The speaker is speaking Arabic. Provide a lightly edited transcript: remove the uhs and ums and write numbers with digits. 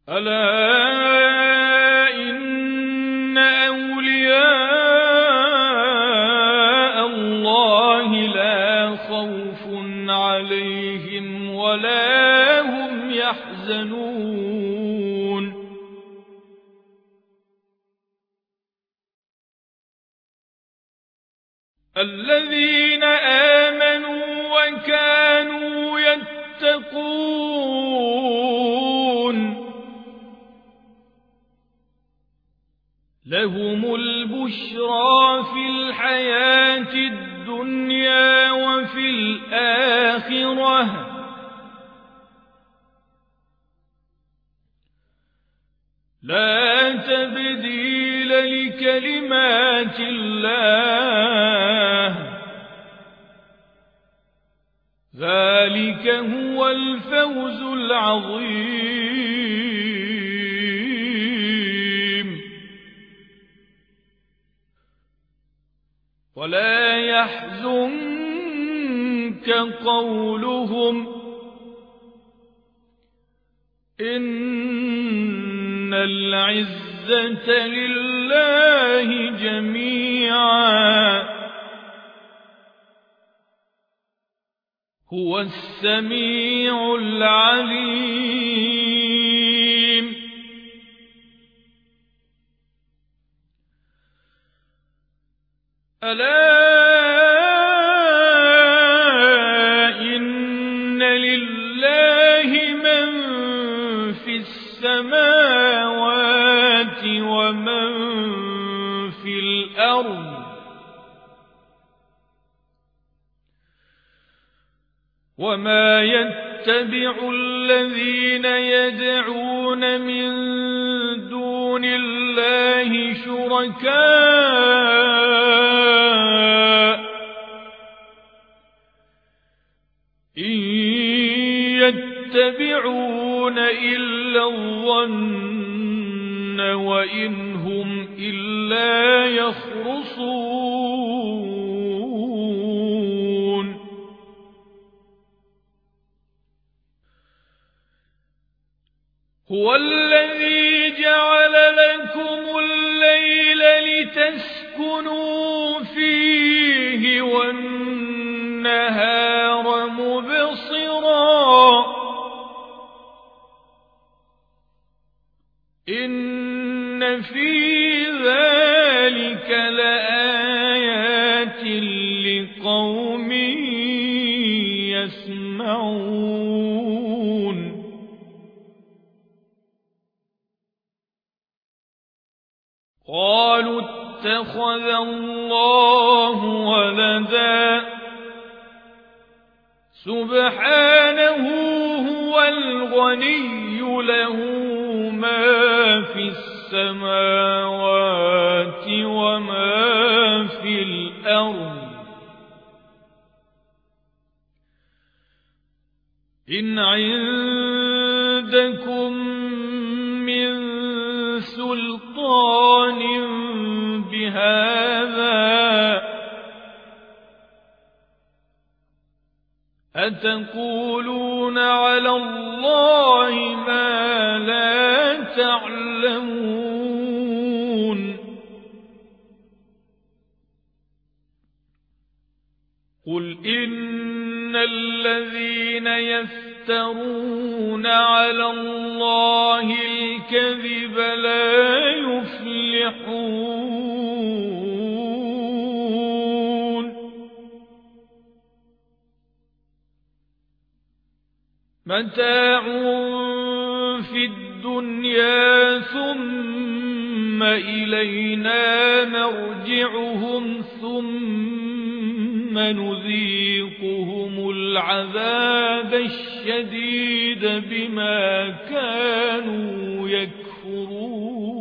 ألا إن أولياء الله لا خوف عليهم ولا هم يحزنون الذين آمنوا وكانوا يتقون لهم البشرى في الحياة الدنيا وفي الآخرة لا تبديل لكلمات الله ذلك هو الفوز العظيم ولا يحزنك قولهم إن العزة لله جميعا هو السميع العليم ألا إن لله من في السماوات ومن في الأرض وما يتبع الذين يدعون من دون الله شركاء إن يتبعون إلا الظن وإن هم إلا يخرصون هو الذي جعل لكم الليل لتسكنوا فيه والنهار مبصرا إن في ذلك لآيات لقوم يسمعون قالوا اتخذ الله ولدا سبحانه هو الغني له ما في السماوات وما في الأرض إن عندكم من سلطان بهذا أتقولون على الله ما لا تعلمون قل إن الذين يفترون على الله الكذب لا يفلحون متاع في الدنيا ثم إلينا مرجعهم ثم نذيقهم العذاب الشديد بما كانوا يكفرون